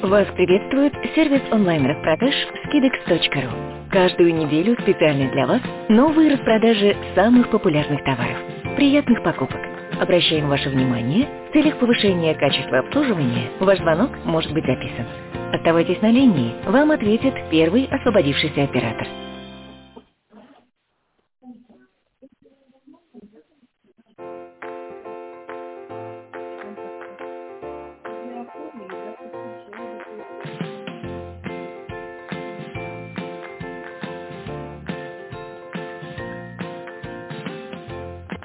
Вас приветствует сервис онлайновых продаж Skidex.ru. Каждую неделю специально для вас новые распродажи самых популярных товаров. Приятных покупок! Обращаем ваше внимание, в целях повышения качества обслуживания ваш звонок может быть записан. Оставайтесь на линии, вам ответит первый освободившийся оператор.